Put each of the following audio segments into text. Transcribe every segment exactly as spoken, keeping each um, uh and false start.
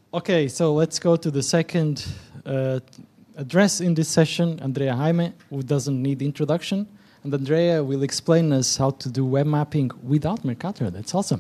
Okay, so let's go to the second uh, address in this session, Andrea Jaime, who doesn't need introduction. And Andrea will explain us how to do web mapping without Mercator. That's awesome.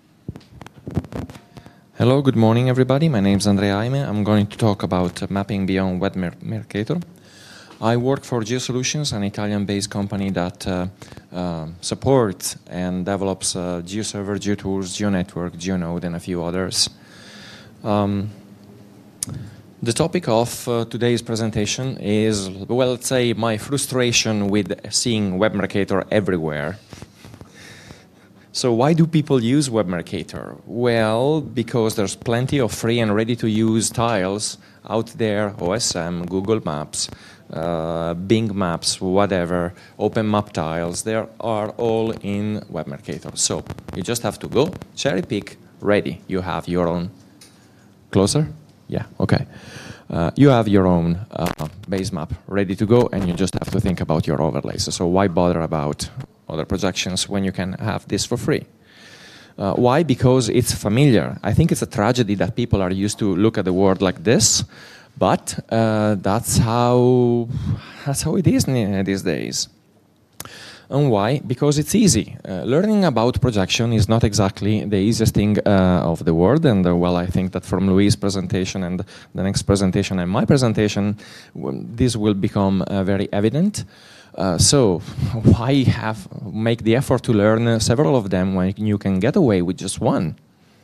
Hello, good morning, everybody. My name is Andrea Jaime. I'm going to talk about uh, mapping beyond Web Mer Mercator. I work for GeoSolutions, an Italian-based company that uh, uh, supports and develops uh, GeoServer, GeoTools, GeoNetwork, GeoNode, and a few others. Um, the topic of uh, today's presentation is, well, let's say, my frustration with seeing Web Mercator everywhere. So why do people use Web Mercator? Well, because there's plenty of free and ready-to-use tiles out there, O S M, Google Maps, uh, Bing Maps, whatever, Open Map tiles, they are all in Web Mercator. So you just have to go, cherry pick, ready. You have your own. Closer? Yeah, okay. Uh, you have your own uh, base map ready to go, and you just have to think about your overlays. So why bother about other projections when you can have this for free? Uh, why? Because it's familiar. I think it's a tragedy that people are used to look at the world like this, but uh, that's how that's how it is these days. And why? Because it's easy. Uh, learning about projection is not exactly the easiest thing uh, of the world, and uh, well, I think that from Luis' presentation and the next presentation and my presentation, this will become uh, very evident. Uh, so, why have make the effort to learn uh, several of them when you can get away with just one?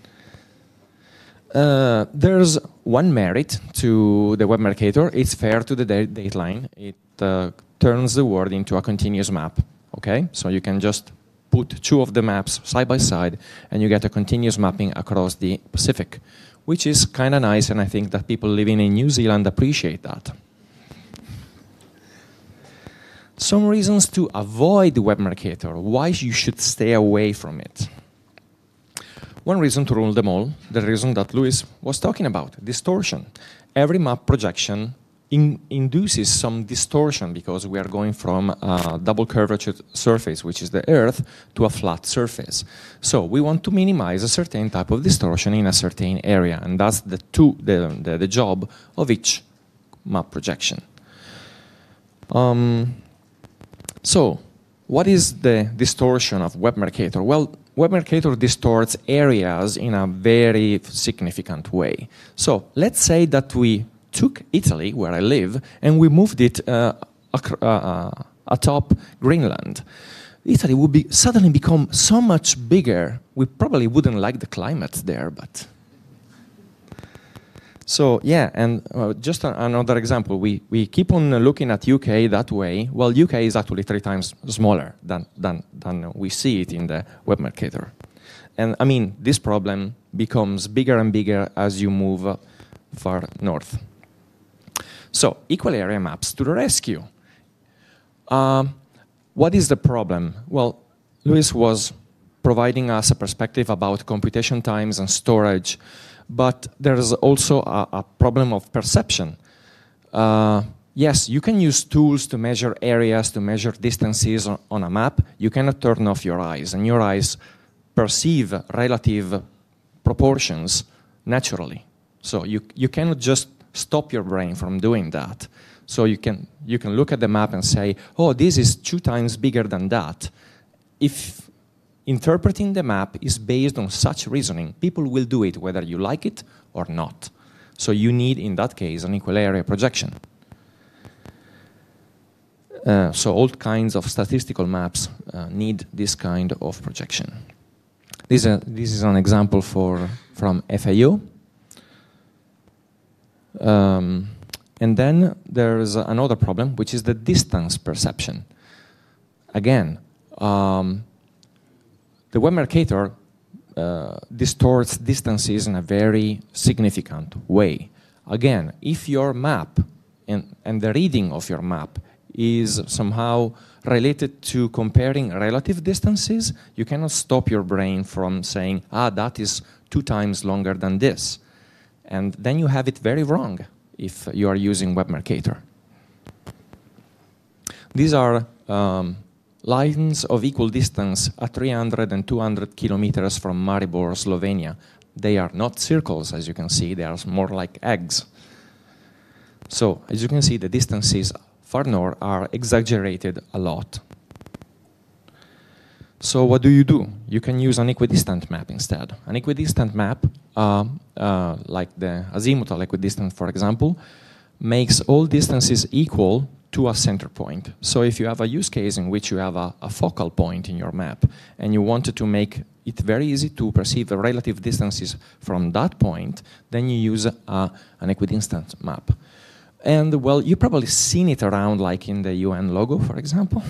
Uh, there's one merit to the Web Mercator. It's fair to the da dateline. It uh, turns the world into a continuous map. Okay, so you can just put two of the maps side by side and you get a continuous mapping across the Pacific, which is kind of nice, and I think that people living in New Zealand appreciate that. Some reasons to avoid Web Mercator, why you should stay away from it. One reason to rule them all, the reason that Luis was talking about, distortion. Every map projection In, induces some distortion because we are going from a double curvature surface, which is the Earth, to a flat surface. So we want to minimize a certain type of distortion in a certain area, and that's the, two, the, the, the job of each map projection. Um, so what is the distortion of Web Mercator? Well, Web Mercator distorts areas in a very significant way. So let's say that we took Italy, where I live, and we moved it uh, uh, atop Greenland. Italy would be suddenly become so much bigger. We probably wouldn't like the climate there, but so yeah. And uh, just a, another example, we we keep on looking at U K that way. Well, U K is actually three times smaller than than than we see it in the Web Mercator, and I mean this problem becomes bigger and bigger as you move uh, far north. So, equal area maps to the rescue. Um, what is the problem? Well, Luis was providing us a perspective about computation times and storage, but there is also a, a problem of perception. Uh, yes, you can use tools to measure areas, to measure distances on, on a map. You cannot turn off your eyes, and your eyes perceive relative proportions naturally. So you, you cannot just stop your brain from doing that. So you can, you can look at the map and say, oh, this is two times bigger than that. If interpreting the map is based on such reasoning, people will do it whether you like it or not. So you need, in that case, an equal area projection. Uh, so all kinds of statistical maps uh, need this kind of projection. This, uh, this is an example for, from F A O. Um, and then there's another problem, which is the distance perception. Again, um, the Web Mercator uh, distorts distances in a very significant way. Again, if your map and, and the reading of your map is somehow related to comparing relative distances, you cannot stop your brain from saying, ah, that is two times longer than this. And then you have it very wrong if you are using Web Mercator. These are um, lines of equal distance at three hundred and two hundred kilometers from Maribor, Slovenia. They are not circles, as you can see, they are more like eggs. So, as you can see, the distances far north are exaggerated a lot. So what do you do? You can use an equidistant map instead. An equidistant map, uh, uh, like the azimuthal equidistant, for example, makes all distances equal to a center point. So if you have a use case in which you have a, a focal point in your map and you wanted to make it very easy to perceive the relative distances from that point, then you use a, an equidistant map. And well, you've probably seen it around, like in the U N logo, for example.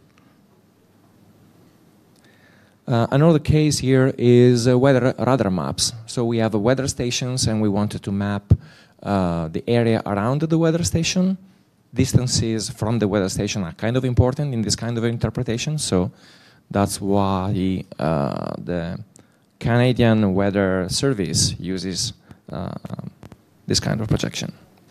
Uh, another case here is uh, weather radar maps. So we have uh, weather stations and we wanted to map uh, the area around the weather station. Distances from the weather station are kind of important in this kind of interpretation, so that's why uh, the Canadian Weather Service uses uh, this kind of projection.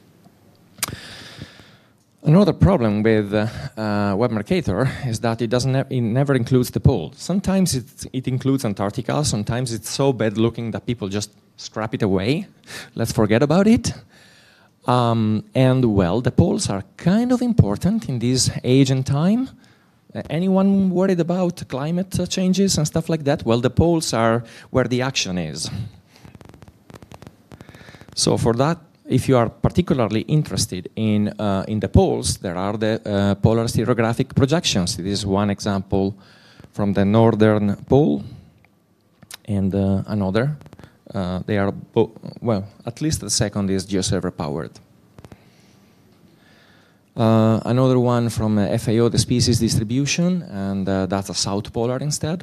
Another problem with uh, uh, WebMercator is that it doesn't. It never includes the pole. Sometimes it, it includes Antarctica. Sometimes it's so bad looking that people just scrap it away. Let's forget about it. Um, and well, the poles are kind of important in this age and time. Uh, anyone worried about climate uh, changes and stuff like that? Well, the poles are where the action is. So for that, if you are particularly interested in, uh, in the poles, there are the uh, polar stereographic projections. This is one example from the northern pole and uh, another. Uh, they are, well, at least the second is GeoServer powered. Uh, another one from uh, F A O, the species distribution, and uh, that's a south polar instead.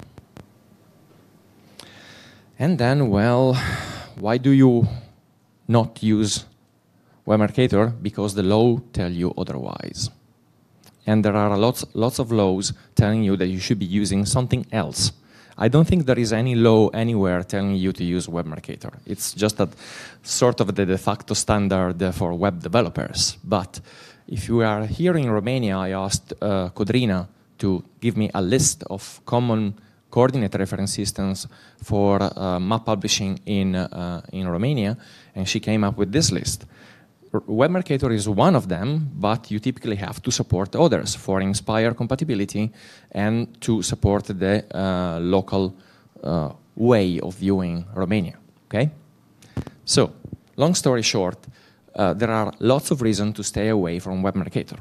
And then, well, why do you not use WebMercator? Because the law tell you otherwise. And there are lots, lots of laws telling you that you should be using something else. I don't think there is any law anywhere telling you to use WebMercator. It's just that sort of the de facto standard for web developers. But if you are here in Romania, I asked uh, Codrina to give me a list of common coordinate reference systems for uh, map publishing in, uh, in Romania, and she came up with this list. WebMercator is one of them, but you typically have to support others for Inspire compatibility and to support the uh, local uh, way of viewing Romania. Okay? So, long story short, uh, there are lots of reasons to stay away from WebMercator.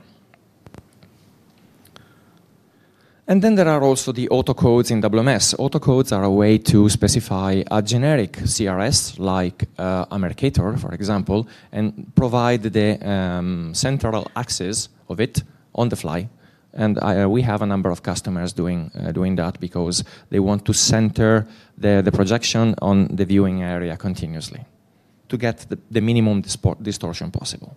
And then there are also the autocodes in W M S. Autocodes are a way to specify a generic C R S, like uh, a Mercator, for example, and provide the um, central axis of it on the fly. And I, uh, we have a number of customers doing, uh, doing that because they want to center the, the projection on the viewing area continuously to get the, the minimum distortion possible.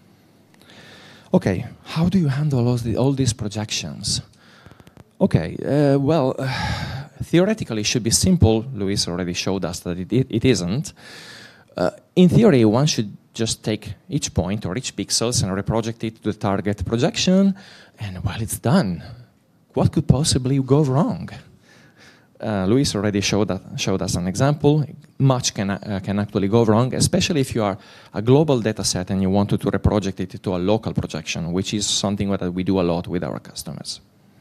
Okay, how do you handle all, the, all these projections? Okay, uh, well, uh, theoretically it should be simple. Luis already showed us that it, it, it isn't. Uh, in theory, one should just take each point or each pixels and reproject it to the target projection, and well, it's done. What could possibly go wrong? Uh, Luis already showed, that, showed us an example. Much can, uh, can actually go wrong, especially if you are a global data set and you want to, to reproject it to a local projection, which is something that we do a lot with our customers.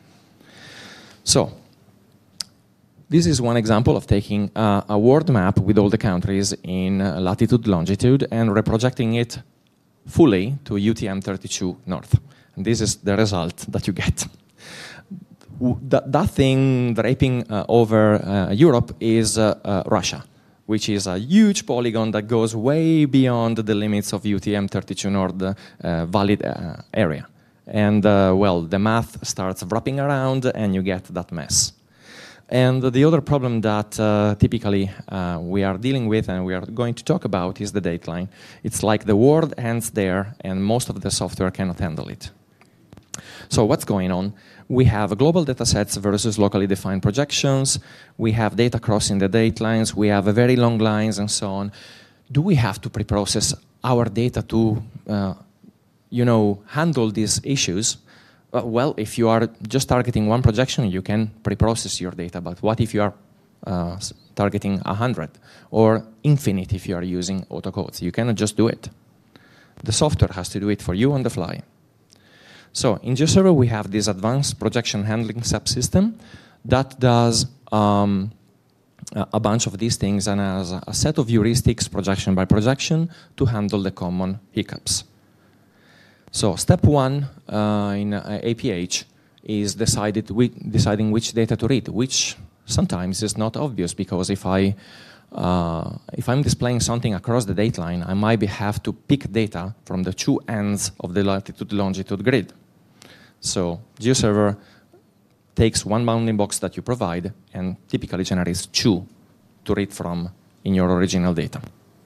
So, this is one example of taking uh, a world map with all the countries in uh, latitude, longitude, and reprojecting it fully to U T M thirty-two North. And this is the result that you get. That, that thing draping uh, over uh, Europe is uh, uh, Russia, which is a huge polygon that goes way beyond the limits of U T M thirty-two North uh, valid uh, area. And, uh, well, the math starts wrapping around and you get that mess. And the other problem that uh, typically uh, we are dealing with and we are going to talk about is the dateline. It's like the world ends there and most of the software cannot handle it. So what's going on? We have global data sets versus locally defined projections. We have data crossing the datelines. We have a very long lines and so on. Do we have to pre-process our data to uh, you know, handle these issues? Uh, well, if you are just targeting one projection, you can pre-process your data. But what if you are uh, targeting one hundred or infinite if you are using autocodes? You cannot just do it. The software has to do it for you on the fly. So in GeoServer, we have this advanced projection handling subsystem that does um, a bunch of these things and has a set of heuristics, projection by projection, to handle the common hiccups. So step one uh, in uh, A P H is decided we, deciding which data to read, which sometimes is not obvious, because if I uh, if I'm displaying something across the dateline, I might be have to pick data from the two ends of the latitude-longitude grid. So GeoServer takes one bounding box that you provide and typically generates two to read from in your original data.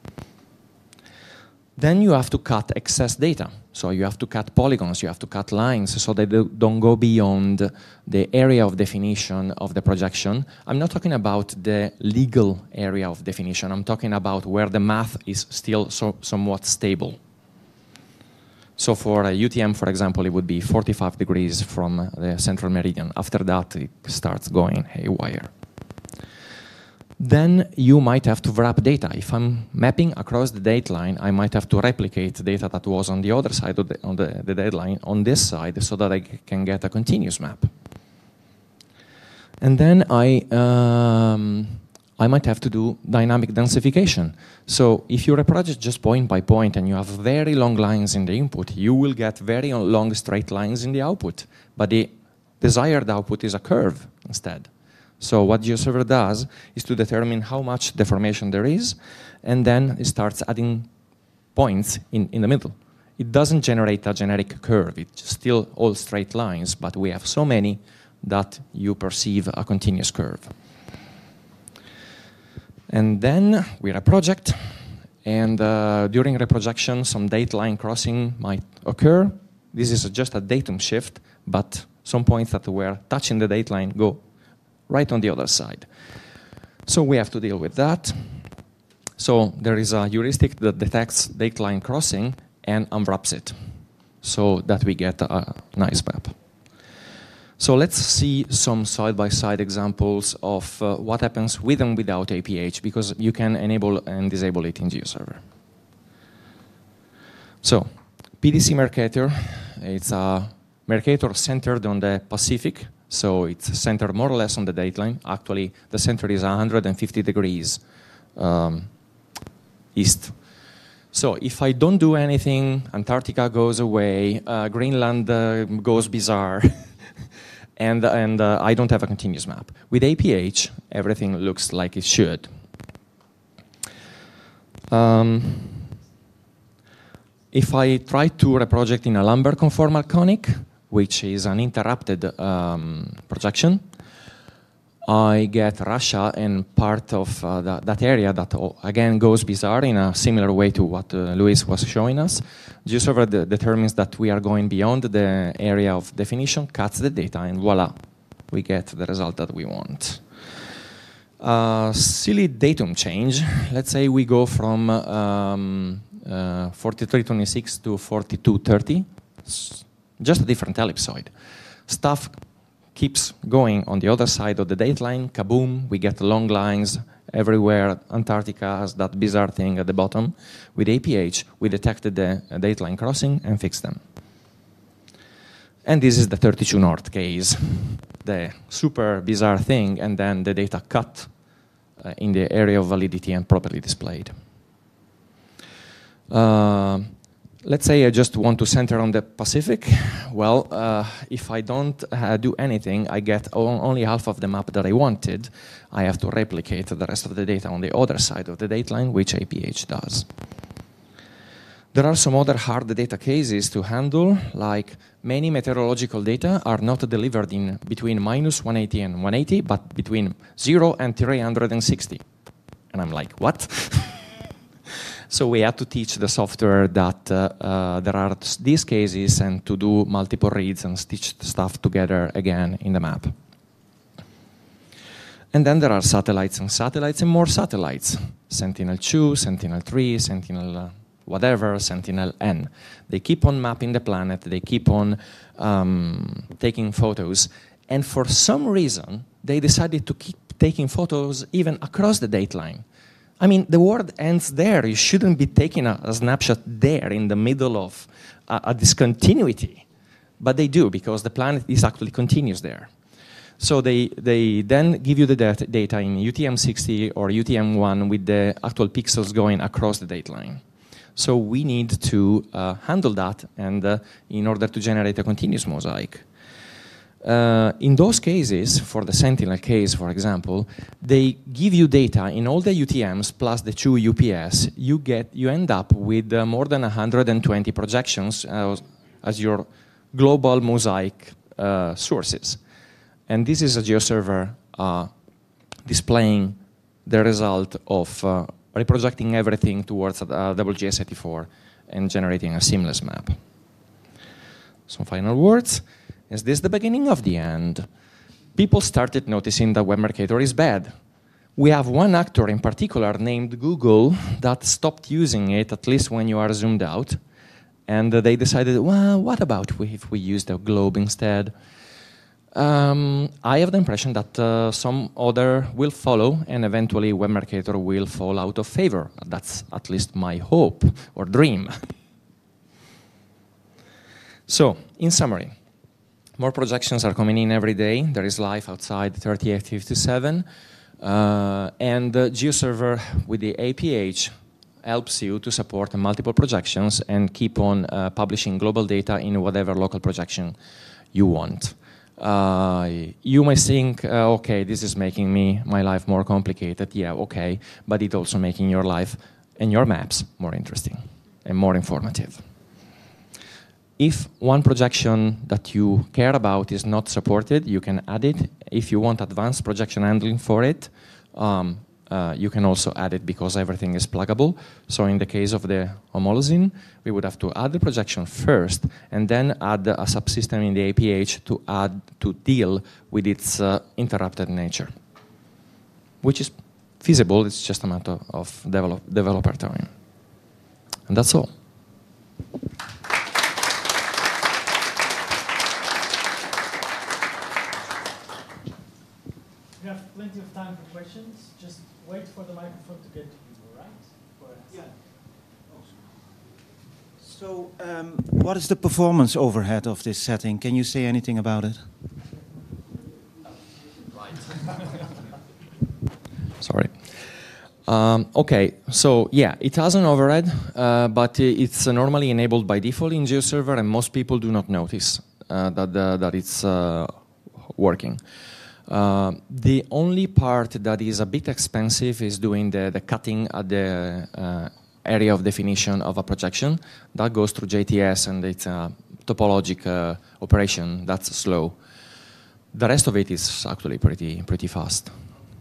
Then you have to cut excess data. So you have to cut polygons, you have to cut lines so they don't go beyond the area of definition of the projection. I'm not talking about the legal area of definition. I'm talking about where the math is still so, somewhat stable. So for a U T M, for example, it would be forty-five degrees from the central meridian. After that, it starts going haywire. Then you might have to wrap data. If I'm mapping across the dateline, I might have to replicate data that was on the other side of the, on the, the dateline on this side so that I can get a continuous map. And then I, um, I might have to do dynamic densification. So if you reproject just point by point and you have very long lines in the input, you will get very long straight lines in the output. But the desired output is a curve instead. So what GeoServer does is to determine how much deformation there is, and then it starts adding points in, in the middle. It doesn't generate a generic curve. It's still all straight lines, but we have so many that you perceive a continuous curve. And then we reproject, and uh, during reprojection, some dateline crossing might occur. This is just a datum shift, but some points that were touching the dateline go right on the other side. So we have to deal with that. So there is a heuristic that detects dateline crossing and unwraps it so that we get a nice map. So let's see some side-by-side examples of uh, what happens with and without A P H, because you can enable and disable it in GeoServer. So P D C Mercator, it's a Mercator centered on the Pacific. So it's centered more or less on the dateline. Actually, the center is one hundred fifty degrees um, east. So if I don't do anything, Antarctica goes away, uh, Greenland uh, goes bizarre, and, and uh, I don't have a continuous map. With A P H, everything looks like it should. Um, if I try to reproject in a Lambert conformal conic, which is an interrupted um, projection, I get Russia and part of uh, that, that area that, oh, again, goes bizarre in a similar way to what uh, Luis was showing us. GeoServer de determines that we are going beyond the area of definition, cuts the data, and voila, we get the result that we want. Uh, silly datum change. Let's say we go from um, uh, forty-three twenty-six to forty-two thirty. Just a different ellipsoid. Stuff keeps going on the other side of the dateline, kaboom, we get long lines everywhere. Antarctica has that bizarre thing at the bottom. With A P H, we detected the dateline crossing and fixed them. And this is the thirty-two north case, the super bizarre thing, and then the data cut uh, in the area of validity and properly displayed. Uh, Let's say I just want to center on the Pacific. Well, uh, if I don't uh, do anything, I get only half of the map that I wanted. I have to replicate the rest of the data on the other side of the dateline, which A P H does. There are some other hard data cases to handle, like many meteorological data are not delivered in between minus one eighty and one eighty, but between zero and three hundred sixty. And I'm like, what? So we had to teach the software that uh, uh, there are these cases and to do multiple reads and stitch the stuff together again in the map. And then there are satellites and satellites and more satellites. Sentinel two, Sentinel three, Sentinel whatever, Sentinel-N. They keep on mapping the planet, they keep on um, taking photos, and for some reason, they decided to keep taking photos even across the dateline. I mean, the world ends there. You shouldn't be taking a, a snapshot there in the middle of a, a discontinuity. But they do, because the planet is actually continuous there. So they, they then give you the data, data in U T M sixty or U T M one with the actual pixels going across the dateline. So we need to uh, handle that and uh, in order to generate a continuous mosaic. Uh, in those cases, for the Sentinel case, for example, they give you data in all the U T Ms plus the two U P S. You, get, you end up with uh, more than one hundred twenty projections uh, as your global mosaic uh, sources. And this is a GeoServer uh, displaying the result of uh, reprojecting everything towards uh, W G S eighty-four and generating a seamless map. Some final words. Is this the beginning of the end? People started noticing that Web Mercator is bad. We have one actor in particular named Google that stopped using it, at least when you are zoomed out. And uh, they decided, well, what about if we use the globe instead? Um, I have the impression that uh, some other will follow, and eventually Web Mercator will fall out of favor. That's at least my hope or dream. So, in summary, more projections are coming in every day. There is life outside thirty-eight fifty-seven. Uh, and uh, GeoServer with the A P H helps you to support multiple projections and keep on uh, publishing global data in whatever local projection you want. Uh, you may think, uh, okay, this is making me my life more complicated. Yeah, okay, but it's also making your life and your maps more interesting and more informative. If one projection that you care about is not supported, you can add it. If you want advanced projection handling for it, um, uh, you can also add it because everything is pluggable. So in the case of the homologine, we would have to add the projection first and then add a subsystem in the A P H to add to deal with its uh, interrupted nature, which is feasible. It's just a matter of develop, developer time. And that's all. We have plenty of time for questions. Just wait for the microphone to get to you, all right? Yeah. So, um, what is the performance overhead of this setting? Can you say anything about it? Right. Sorry. Um, okay, so yeah, it has an overhead, uh, but it's uh, normally enabled by default in GeoServer, and most people do not notice uh, that, the, that it's uh, working. Uh, the only part that is a bit expensive is doing the, the cutting at the uh, area of definition of a projection. That goes through J T S, and it's a topologic uh, operation that's slow. The rest of it is actually pretty, pretty fast.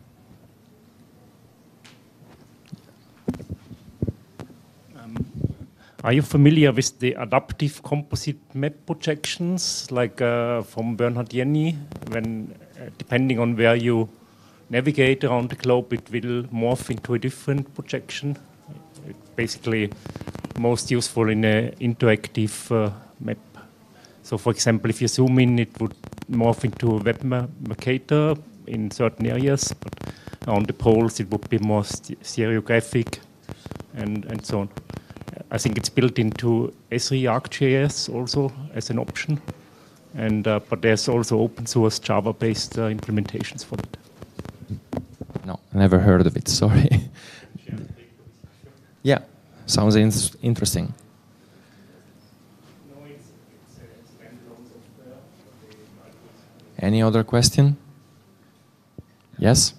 Are you familiar with the adaptive composite map projections, like uh, from Bernhard Jenny, when uh, depending on where you navigate around the globe, it will morph into a different projection? It's basically most useful in an interactive uh, map. So, for example, if you zoom in, it would morph into a Web Mercator in certain areas, but around the poles, it would be more st stereographic and, and so on. I think it's built into Esri ArcGIS also as an option, and uh, but there's also open source Java-based uh, implementations for it. No, never heard of it. Sorry. Yeah, sounds in interesting. Any other question? Yes.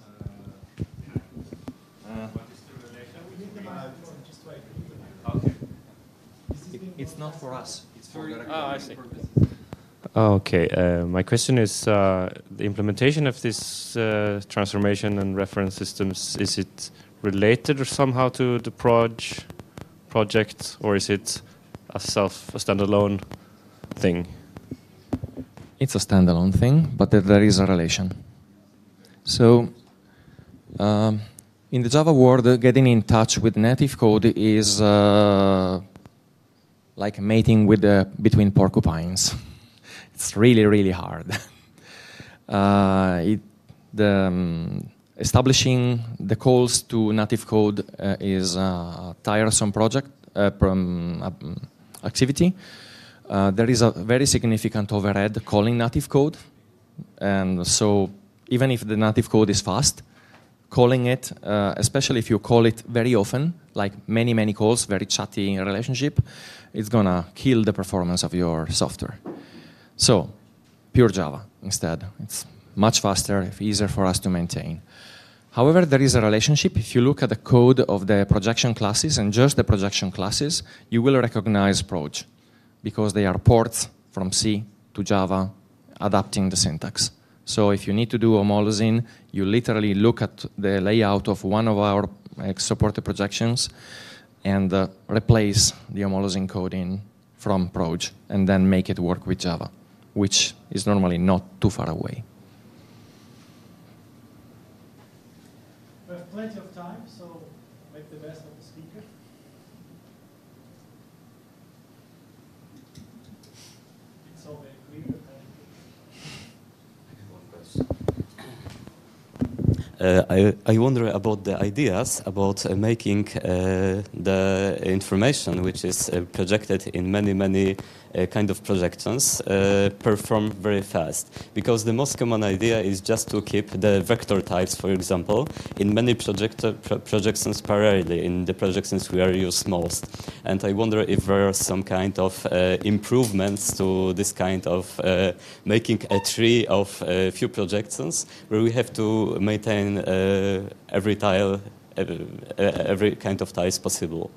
It's not for us. It's for the oh, I see. Okay, uh, my question is uh, the implementation of this uh, transformation and reference systems, is it related or somehow to the proj project, or is it a self, a standalone thing? It's a standalone thing, but there is a relation. So um, In the Java world, uh, getting in touch with native code is uh, like mating with uh, between porcupines. It's really, really hard. uh, it, the, um, establishing the calls to native code uh, is a tiresome project uh, um, um, activity. Uh, there is a very significant overhead calling native code, and so even if the native code is fast, calling it, uh, especially if you call it very often, like many, many calls, very chatty relationship, it's gonna kill the performance of your software. So, pure Java instead. It's much faster, easier for us to maintain. However, there is a relationship. If you look at the code of the projection classes and just the projection classes, you will recognize Proj, because they are ports from C to Java, adapting the syntax. So if you need to do homologing, you literally look at the layout of one of our uh, supported projections and uh, replace the homologing coding from Proj and then make it work with Java, which is normally not too far away. We have plenty of time, so make the best of the speaker. It's all very clear. Uh, I, I wonder about the ideas about uh, making uh, the information which is uh, projected in many, many uh, kind of projections uh, perform very fast. Because the most common idea is just to keep the vector types, for example, in many project pro projections parallelly, in the projections we are used most. And I wonder if there are some kind of uh, improvements to this kind of uh, making a tree of a few projections where we have to maintain uh, every tile, every, every kind of tiles possible.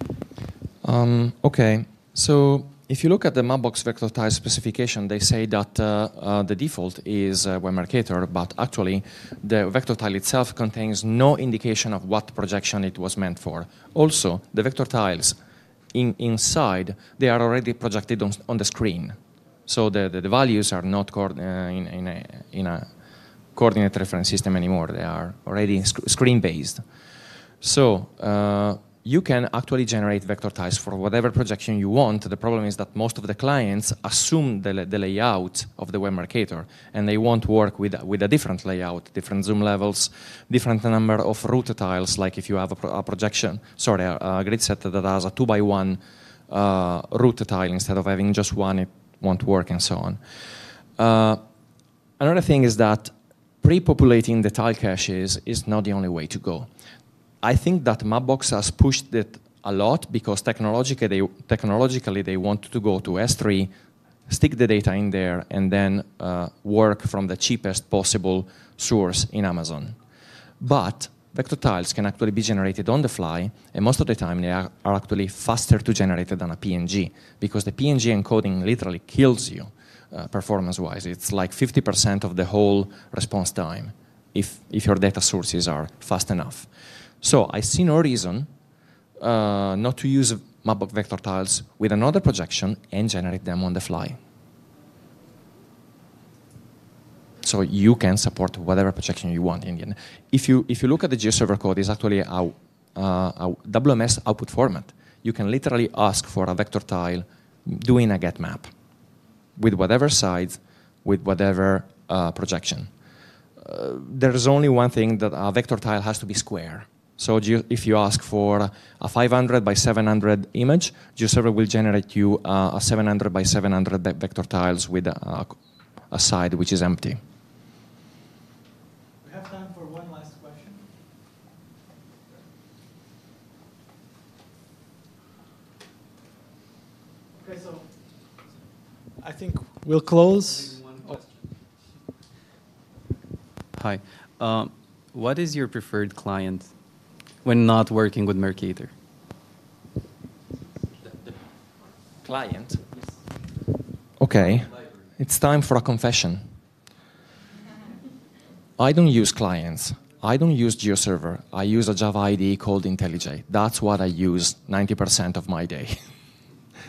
Um, okay, so if you look at the Mapbox vector tile specification, they say that uh, uh, the default is uh, WebMarketer, but actually the vector tile itself contains no indication of what projection it was meant for. Also, the vector tiles in, inside, they are already projected on, on the screen. So the, the, the values are not uh, in, in, a, in a coordinate reference system anymore. They are already sc screen-based. So uh, you can actually generate vector tiles for whatever projection you want. The problem is that most of the clients assume the, the layout of the WebMarketer, and they won't work with, with a different layout, different zoom levels, different number of root tiles, like if you have a, pro a projection, sorry, a, a grid set that has a two by one uh, root tile instead of having just one, it won't work, and so on. Uh, another thing is that pre-populating the tile caches is not the only way to go. I think that Mapbox has pushed it a lot because technologically they, technologically they want to go to S three, stick the data in there, and then uh, work from the cheapest possible source in Amazon. But vector tiles can actually be generated on the fly, and most of the time they are, are actually faster to generate than a P N G, because the P N G encoding literally kills you uh, performance-wise. It's like fifty percent of the whole response time if, if your data sources are fast enough. So I see no reason uh, not to use Mapbox vector tiles with another projection and generate them on the fly. So you can support whatever projection you want in the end. If you, if you look at the GeoServer code, it's actually a, uh, a W M S output format. You can literally ask for a vector tile doing a get map with whatever size, with whatever uh, projection. Uh, there's only one thing, that a vector tile has to be square. So if you ask for a five hundred by seven hundred image, GeoServer will generate you uh, a seven hundred by seven hundred vector tiles with a, a side which is empty. We have time for one last question. Okay, so I think we'll close. Oh. Hi. Um, what is your preferred client when not working with Mercator? The, the client? Okay, it's time for a confession. I don't use clients. I don't use GeoServer. I use a Java I D E called IntelliJ. That's what I use ninety percent of my day.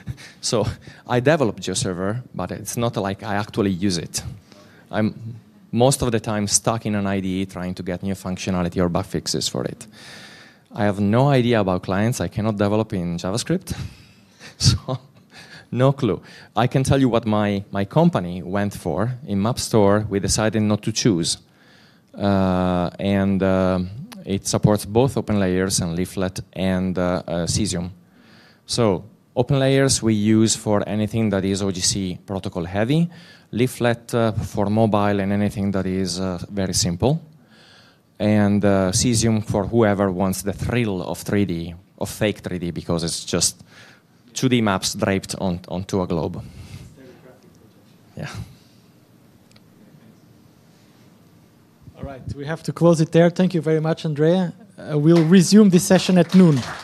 So I develop GeoServer, but it's not like I actually use it. I'm most of the time stuck in an I D E trying to get new functionality or bug fixes for it. I have no idea about clients. I cannot develop in JavaScript. So, no clue. I can tell you what my, my company went for. In MapStore, we decided not to choose. Uh, and uh, it supports both OpenLayers and Leaflet and uh, uh, Cesium. So, OpenLayers we use for anything that is O G C protocol heavy. Leaflet uh, for mobile and anything that is uh, very simple. And uh, Cesium for whoever wants the thrill of three D, of fake three D, because it's just two D maps draped on, onto a globe. Yeah. All right, we have to close it there. Thank you very much, Andrea. Uh, we'll resume this session at noon.